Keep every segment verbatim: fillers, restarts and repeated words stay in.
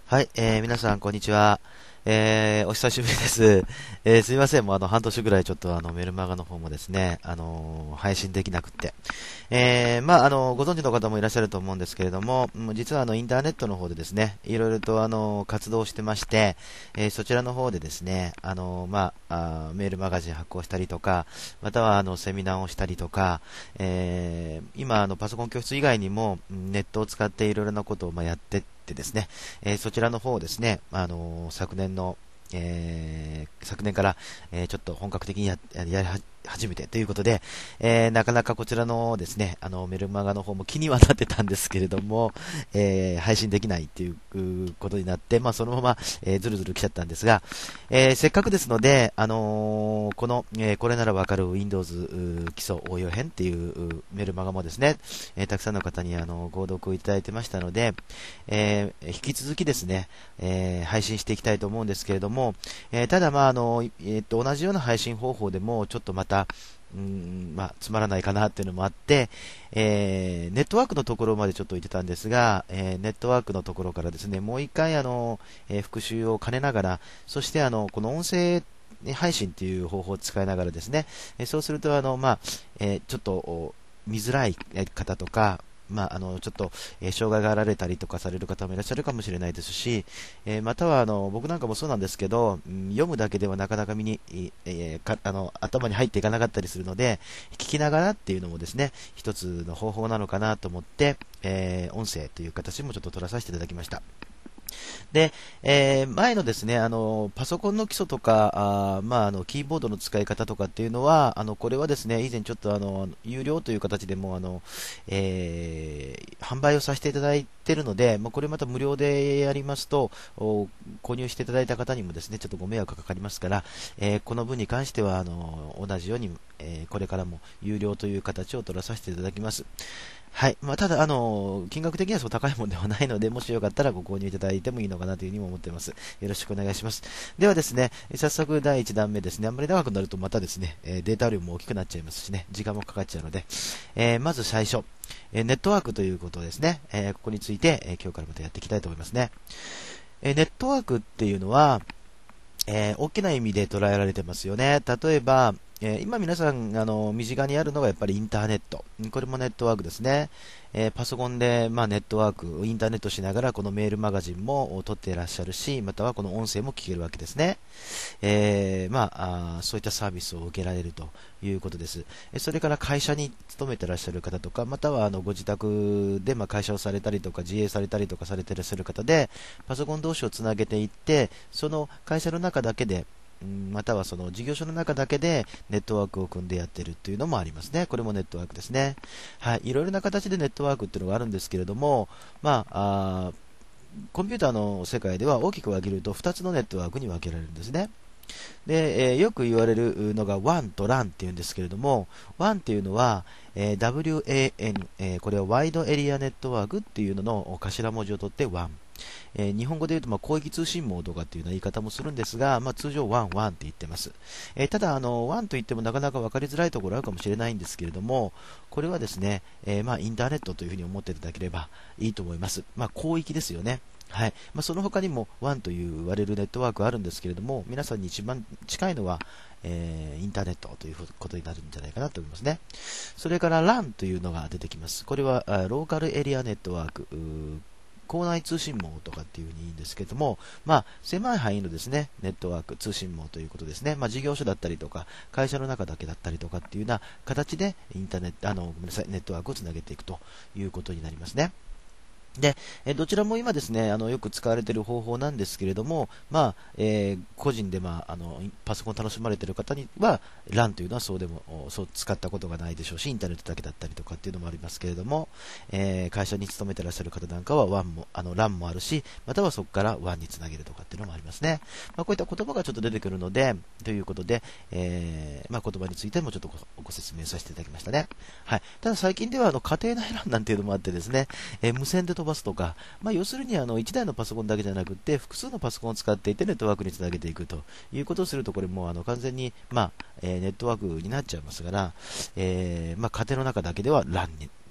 はい、えー、皆さん、こんにちは。えー、お久しぶりです。えー、すいません、もうあの、半年ぐらいちょっとあの、メルマガの方もですね、あのー配信できなくって。えー、まあ、あの、ご存知の方もいらっしゃると思うんですけれども、もう実はあの、インターネットの方でですね、いろいろとあの、活動してまして、えーそちらの方でですね、あの、まあ、あーメールマガジン発行したりとか、またはあの、セミナーをしたりとか、えー今あの、パソコン教室以外にも、うんネットを使っていろいろなことをまあやってってですね、えーそちらの方をですね、あのー昨年の、えー昨年から、えーちょっと本格的にや、やりは始めてということで、えーなかなかこちらのですね、あのメルマガの方も気にはなってたんですけれども、えー配信できないといううことになって、まあ、そのまま、えーずるずる来ちゃったんですが、えーせっかくですので、あのーこの、えーこれならわかる Windows う基礎応用編っていううメルマガもですね、えーたくさんの方にあのご読いただいてましたので、えー引き続きですね、えー配信していきたいと思うんですけれども、えーただ、まああのえーっと、同じような配信方法でもちょっとまた、うーんまあ、つまらないかなっていうのもあって、えーネットワークのところまでちょっと言ってたんですが、えーネットワークのところからですね、もう一回あの、えー復習を兼ねながら、そしてあのこの音声配信という方法を使いながらですね、えーそうするとあの、まあえーちょっとお見づらい方とか、まあ、あのちょっと、えー障害があられたりとかされる方もいらっしゃるかもしれないですし、えーまたはあの僕なんかもそうなんですけど、うん読むだけではなかなか身に、えーかあの頭に入っていかなかったりするので、聞きながらっていうのもですね、一つの方法なのかなと思って、えー音声という形もちょっと取らさせていただきました。で、えー前のですね、あの、パソコンの基礎とか、あーまあ、あの、キーボードの使い方とかっていうのは、あの、これはですね、以前ちょっとあの、有料という形でも、あの、えー販売をさせていただいているので、まあ、これまた無料でやりますと、お購入していただいた方にもですね、ちょっとご迷惑がかかりますから、えーこの分に関しては、あの、同じように、えーこれからも有料という形を取らさせていただきます。はい。まあ、ただ、あの、金額的にはそう高いものではないので、もしよかったらご購入いただいてもいいのかなというふうにも思っています。よろしくお願いします。ではですね、早速だいいちだんめですね。あんまり長くなるとまたですね、えーデータ量も大きくなっちゃいますしね、時間もかかっちゃうので、えーまず最初、えーネットワークということですね。えーここについて、えー今日からまたやっていきたいと思いますね。えーネットワークっていうのは、えー大きな意味で捉えられてますよね。例えば、えー今皆さんあの身近にあるのがやっぱりインターネット。これもネットワークですね。えーパソコンで、まあ、ネットワーク、インターネットしながらこのメールマガジンも撮っていらっしゃるし、またはこの音声も聞けるわけですね。えーまあ、あーそういったサービスを受けられるということです。えそれから会社に勤めていらっしゃる方とか、またはあのご自宅でまあ会社をされたりとか、自営されたりとかされていらっしゃる方で、パソコン同士をつなげていって、その会社の中だけで、うんまたはその事業所の中だけでネットワークを組んでやってるっていうのもありますね。これもネットワークですね。はい。いろいろな形でネットワークっていうのがあるんですけれども、まあ、あーコンピューターの世界では大きく分けるとふたつのネットワークに分けられるんですね。で、えーよく言われるのが ワン と ラン っていうんですけれども、ワン っていうのは、えー ダブリューエーエヌ、えーこれはワイドエリアネットワークっていうのの頭文字を取って ワン。えー日本語で言うと、まあ、広域通信網とかっていうような言い方もするんですが、まあ、通常ワン、ワンって言ってます。えーただ、あの、ワンと言ってもなかなか分かりづらいところあるかもしれないんですけれども、これはですね、えーまあ、インターネットというふうに思っていただければいいと思います。まあ、広域ですよね。はいまあ、その他にも ワン という言われるネットワークあるんですけれども、皆さんに一番近いのは、えーインターネットということになるんじゃないかなと思いますね。それから ラン というのが出てきます。これはあローカルエリアネットワーク、うー校内通信網とかっていうふうに言うんですけども、まあ、狭い範囲のですね、ネットワーク、通信網ということですね。まあ、事業所だったりとか、会社の中だけだったりとかっていうような形で、インターネット、あの、ごめんなさい、ネットワークをつなげていくということになりますね。で、えどちらも今ですね、あのよく使われている方法なんですけれども、まあえー個人で、まあ、あのパソコンを楽しまれている方には、ラン というのはそうでもそう使ったことがないでしょうし、インターネットだけだったりとかっていうのもありますけれども、えー会社に勤めていらっしゃる方なんかはワンもあの ラン もあるし、またはそこから ワン につなげるとかっていうのもありますね。まあ、こういった言葉がちょっと出てくるので、ということで、えーまあ、言葉についてもちょっとごご説明させていただきましたね。はい、ただ最近ではあの家庭内 ラン なんていうのもあってですね、えー無線で飛ばすとか、まあ、要するにあのいちだいのパソコンだけじゃなくて複数のパソコンを使っていてネットワークにつなげていくということをすると、これもうあの完全に、まあえーネットワークになっちゃいますから、えーまあ、家庭の中だけでは ラン に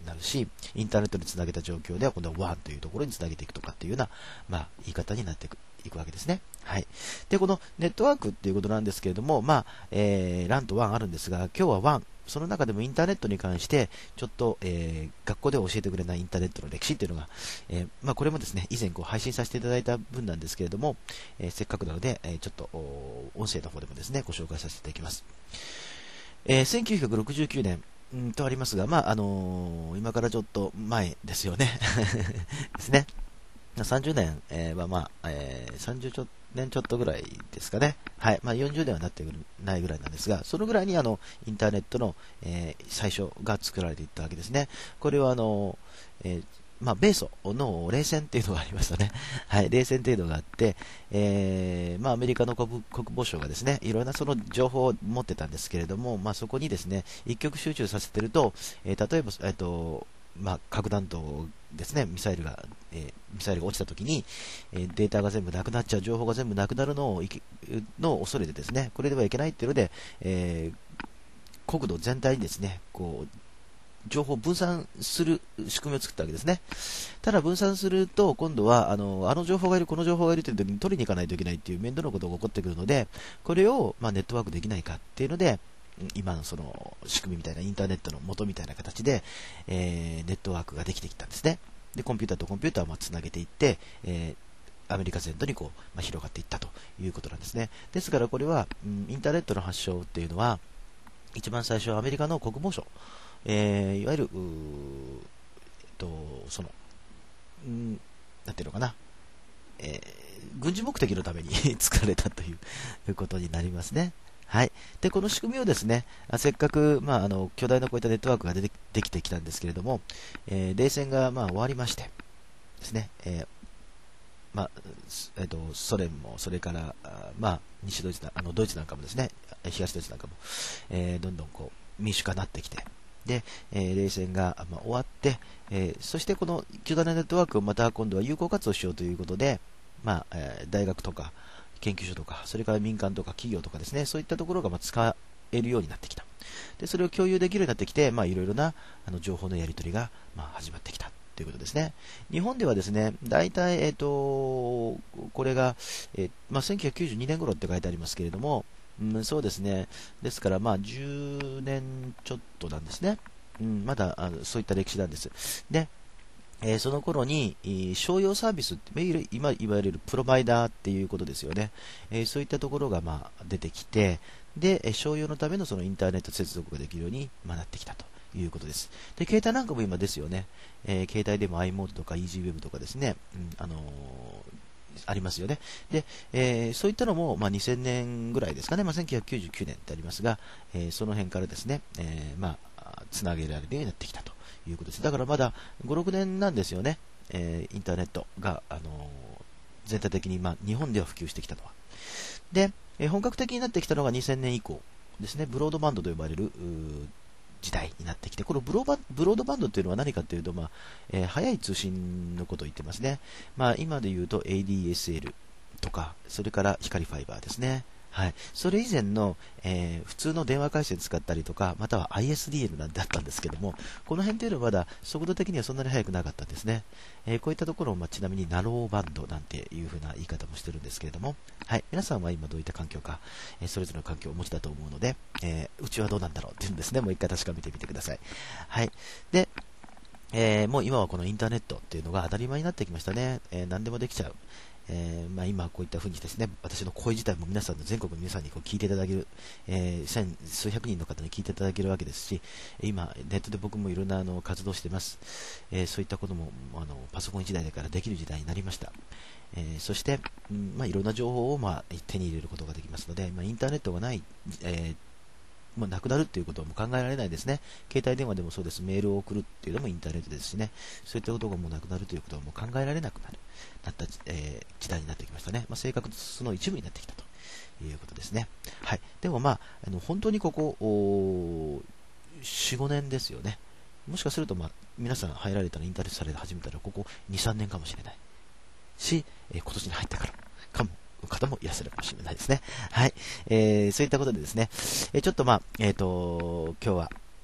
なるし、インターネットにつなげた状況では今度は ワン というところにつなげていくとかっていうような、まあ、言い方になっていく、いくわけですね。はい。で、このネットワークっていうことなんですけれども、まあ、えー、ラン と ワン あるんですが、今日は ワン、その中でもインターネットに関して、ちょっと、えー、学校では教えてくれないインターネットの歴史っていうのが、えー、まあ、これもですね、以前こう配信させていただいた分なんですけれども、えー、せっかくなので、えー、ちょっと、音声の方でもですね、ご紹介させていただきます。えー、せんきゅうひゃくろくじゅうきゅうねん、うんとありますが、まあ、あのー、今からちょっと前ですよね。ですね。さんじゅうねん、えー、はまあ、えー、さんじゅうねんちょっとぐらいですかね。はい。まあ、よんじゅうねんはなってないぐらいなんですが、そのぐらいにあの、インターネットの、えー、最初が作られていったわけですね。これはあの、えーまあ、米ソの冷戦っていうのがありましたね。はい、冷戦っていうのがあって、えーまあ、アメリカの 国, 国防省がですね、いろんなその情報を持ってたんですけれども、まあ、そこにですね、一極集中させてると、えー、例えば、えっと、まあ、核弾頭ですね、ミサイルが、えー、ミサイルが落ちたときに、えー、データが全部なくなっちゃう、情報が全部なくなるのをいきの恐れでですね、これではいけないっていうので、えー、国土全体にですね、こう、情報を分散する仕組みを作ったわけですね。ただ分散すると、今度はあの、あの情報がいる、この情報がいるという時に取りに行かないといけないという面倒なことが起こってくるので、これを、まあ、ネットワークできないかっていうので、今のその仕組みみたいなインターネットの元みたいな形で、えー、ネットワークができてきたんですね。で、コンピューターとコンピューターをまあつなげていって、えー、アメリカ全土にこう、まあ、広がっていったということなんですね。ですからこれは、うん、インターネットの発祥っていうのは、一番最初はアメリカの国防省、えー、いわゆる、えっと、その、んなんていうのかな、えー、軍事目的のために作られたということになりますね。はい。で、この仕組みをですね、せっかく、まあ、あの、巨大なこういったネットワークが出てできてきたんですけれども、えー、冷戦が、まあ、終わりましてですね、えーまあえー、とソ連も、それから、あまあ、西ドイツなあのドイツなんかもですね、東ドイツなんかも、えー、どんどんこう民主化になってきて、で、えー、冷戦が、まあ、終わって、えー、そしてこの巨大なネットワークをまた今度は有効活用しようということで、まあえー、大学とか研究所とか、それから民間とか企業とかですね、そういったところがまあ使えるようになってきた。で、それを共有できるようになってきて、まあ、いろいろなあの情報のやり取りが、まあ、始まってきたということですね。日本ではですね、大体、えっと、これが、えーまあ、せんきゅうひゃくきゅうじゅうにねん頃って書いてありますけれども、うん、そうですね。ですから、まあ、じゅうねんちょっとなんですね。うん、まだあのそういった歴史なんです。で、えー、その頃に、商用サービスって、今いわゆるプロバイダーっていうことですよね。えー、そういったところが、まあ、出てきて、で、商用のためのそのインターネット接続ができるように、まあ、なってきたということです。で、携帯なんかも今ですよね。えー、携帯でも i モードとか EasyWeb とかですね、うん、あのーありますよね。で、えー、そういったのも、まあ、にせんねんぐらいですかね、まあ、せんきゅうひゃくきゅうじゅうきゅうねんってありますが、えー、その辺からですね、えー、まあ、つなげられるようになってきたということです。だからまだご、ろくねんなんですよね、えー、インターネットが、あのー、全体的に、まあ、日本では普及してきたのは。で、えー、本格的になってきたのがにせんねん以降ですね、ブロードバンドと呼ばれる時代になってきて、このブローバブロードバンドというのは何かというと、まあえー、速い通信のことを言ってますね。まあ、今で言うと エーディーエスエル とか、それから光ファイバーですね。はい、それ以前の、えー、普通の電話回線使ったりとか、または アイエスディーエル なんてあったんですけども、この辺というのはまだ速度的にはそんなに速くなかったんですね。えー、こういったところを、まあ、ちなみにナローバンドなんていう風な言い方もしてるんですけれども、はい、皆さんは今どういった環境か、えー、それぞれの環境をお持ちだと思うので、えー、うちはどうなんだろうっていうんですね、もう一回確かめてみてください。はい。で、えー、もう今はこのインターネットっていうのが当たり前になってきましたね。えー、何でもできちゃう。えーまあ、今こういった風にですね、私の声自体も皆さんの全国の皆さんにこう聞いていただける、えー、千数百人の方に聞いていただけるわけですし、今ネットで僕もいろんなあの活動しています。えー、そういったこともあのパソコン時代だからできる時代になりました。えー、そして、うんまあ、いろんな情報を、まあ、手に入れることができますので、まあ、インターネットがない、えーもうなくなるということはもう考えられないですね。携帯電話でもそうです。メールを送るっていうのもインターネットですしね。そういったことがもうなくなるということはもう考えられなくなる、なった、えー、時代になってきましたね。まあ、生活の一部になってきたということですね。はい。でもまあ、あの本当にここ、よん、ごねんですよね。もしかすると、まあ、皆さん入られたらインターネットされ始めたらここに、さんねんかもしれないし、えー、今年に入ったからかも。方もいらっしゃるかもしれないですね。はい。えー、そういったことでですね、えー、ちょっとまあ、えっと、今日は、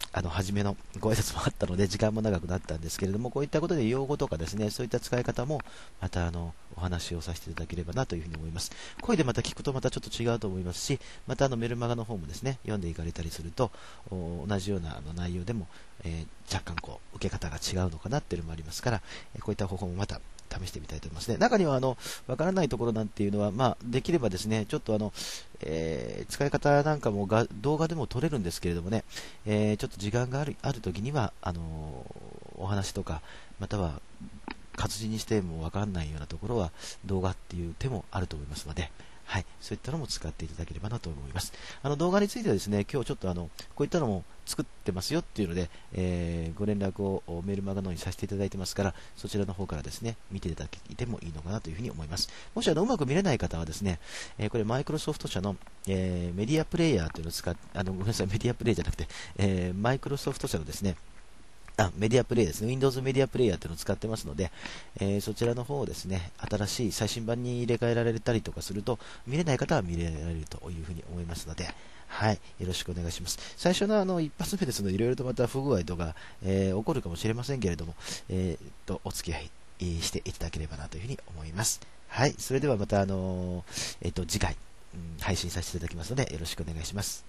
あの、初めのご挨拶もあったので、時間も長くなったんですけれども、こういったことで用語とかですね、そういった使い方も、またあの、お話をさせていただければなというふうに思います。声でまた聞くとまたちょっと違うと思いますし、またあの、メルマガの方もですね、読んでいかれたりすると、同じようなあの内容でも、えー、若干こう、受け方が違うのかなっていうのもありますから、えー、こういった方法もまた、試してみたいと思いますね。中にはあのわからないところなんていうのは、まあ、できればですね、ちょっとあの、えー、使い方なんかもが動画でも撮れるんですけれどもね、えー、ちょっと時間があるある時にはあのー、お話とか、または活字にしてもわからないようなところは動画っていう手もあると思いますので、はい、そういったのも使っていただければなと思います。あの動画についてはですね、今日ちょっとあのこういったのも作ってますよっていうので、えー、ご連絡をメールマガの方にさせていただいてますから、そちらの方からですね、見ていただいてもいいのかなというふうに思います。もしあのうまく見れない方はですね、えー、これマイクロソフト社の、えー、メディアプレイヤーというのを使っあのごめんなさい、メディアプレイじゃなくて、えー、マイクロソフト社のですね、あ、メディアプレイですね。Windows メディアプレイヤーというのを使ってますので、えー、そちらの方をですね、新しい最新版に入れ替えられたりとかすると、見れない方は見れられるというふうに思いますので、はい、よろしくお願いします。最初のあの一発目ですので、いろいろとまた不具合とか、えー、起こるかもしれませんけれども、えー、とお付き合いしていただければなというふうに思います。はい、それではまたあのー、えー、と次回、うん、配信させていただきますので、よろしくお願いします。